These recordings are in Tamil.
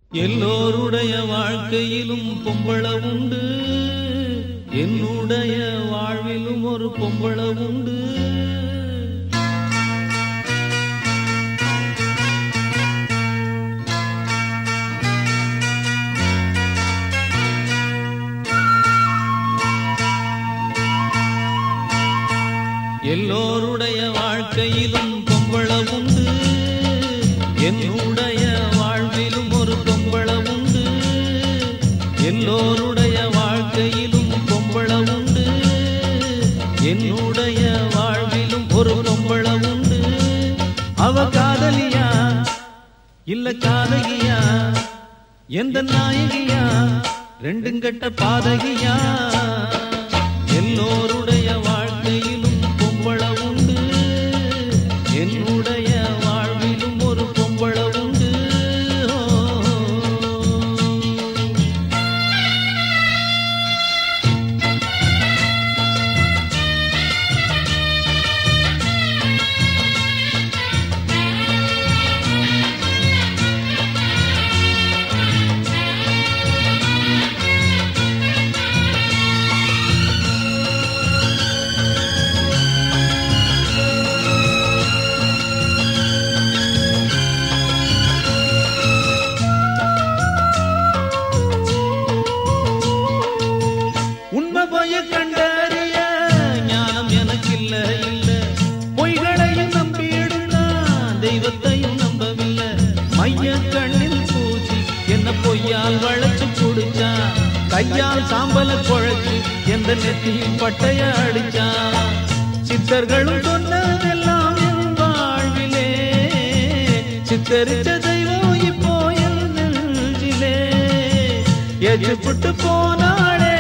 எல்லோருடைய வாழ்க்கையிலும் பொம்பள உண்டு, என்னுடைய வாழ்விலும் ஒரு பொம்பள உண்டு. எல்லோருடைய வாழ்க்கையிலும் பொம்பள உண்டு, என்னுடைய வாழ்விலும் ஒரு பொம்பள உண்டு. எல்லோருடைய வாழ்க்கையிலும் பொம்பள உண்டு, என்னுடைய வாழ்விலும் ஒரு பொம்பள உண்டு. அவ காதலியா இல்ல காதகியா, எந்த நாயகியா, ரெண்டும் கட்ட பாதகியா. எல்லோருடைய வாழ்க்கையிலும் பொம்பள உண்டு, என்னுடைய வாழ்விலும் ஒரு பொம்பள உண்டு. கண்டறிய ஞானம் எனக்கு இல்ல இல்ல, பொய்களையும் நம்பிடும் நான் தெய்வத்தையும் நம்பவில்லை. மைய கண்ணில் பூச்சி என்ன பொய்யால் வளைச்சு குடிச்சா, கையால் சாம்பல குழைச்சு எந்த நெத்தியும் பட்டைய அடிச்சா. சித்தர்களும் சொன்னதெல்லாம் என் வாழ்விலே, சித்தரிச்ச தெய்வம் இப்போ என் நெஞ்சிலே. எஜுப்பட்டு போனாளே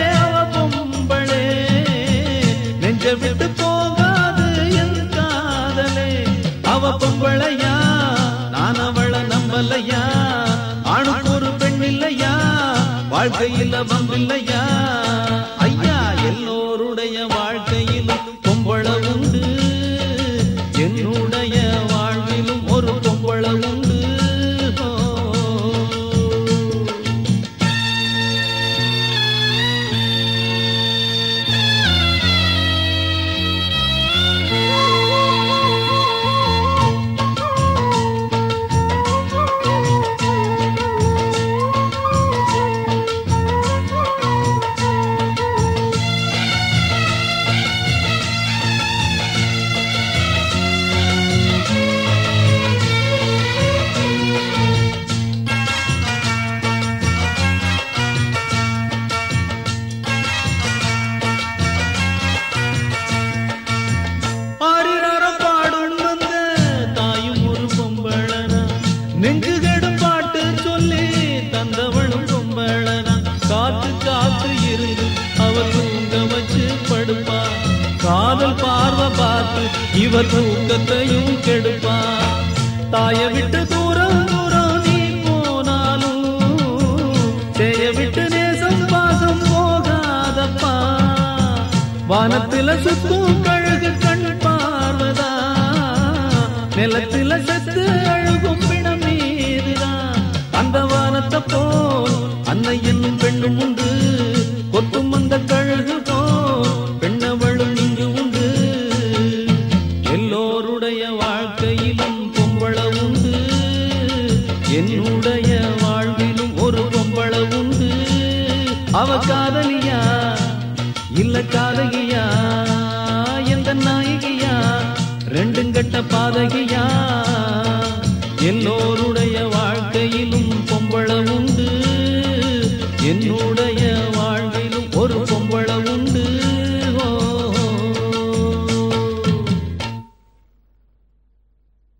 விட்டு போகாது என் காதலே. அவ பொம்பளையா நான் அவளை நம்பலையா, ஆணுக்கு ஒரு பெண் இல்லையா, வாழ்க்கையில் வம்பில்லையா. ஐயா எல்லோருடைய வாழ்க்கையிலும் பொம்பள உண்டு, என்னுடைய வாழ்விலும் ஒரு பொம்பள உண்டு. நெஞ்சுகடும் பாட்டு சொல்லி தந்தவளும் பொம்பளனா, காத்து காத்து இருந்து அவர் தூங்க வச்சு படுப்பா. காதல் பார்வை பார்த்து இவர் தூக்கத்தையும் கெடுப்பா. தாய விட்டு தூரம் தூரம் நீ போனாலும், செய்ய விட்டு நேசம் பாசம் போகாதப்பா. வானத்தில சுத்தும் கழுகு கண் பார்வதா, நிலத்தில செத்து அழுகும் பிணம் மீதுதான். அந்த வானத்தை போல் அன்னை என்னும் பெண்ணும் உண்டு, கொத்தும் அந்த கழுகு போல் பெண்ணவளும் இங்கு உண்டு. எல்லோருடைய வாழ்க்கையிலும் பொம்பள உண்டு, என்னுடைய வாழ்விலும் ஒரு பொம்பள உண்டு. அவ காதலியா இல்ல காதகியா, எந்த நாயகியா, ரெண்டும் கட்ட பாதகியா. எல்லோருடைய வாழ்க்கையிலும் பொம்பள உண்டு, என்னுடைய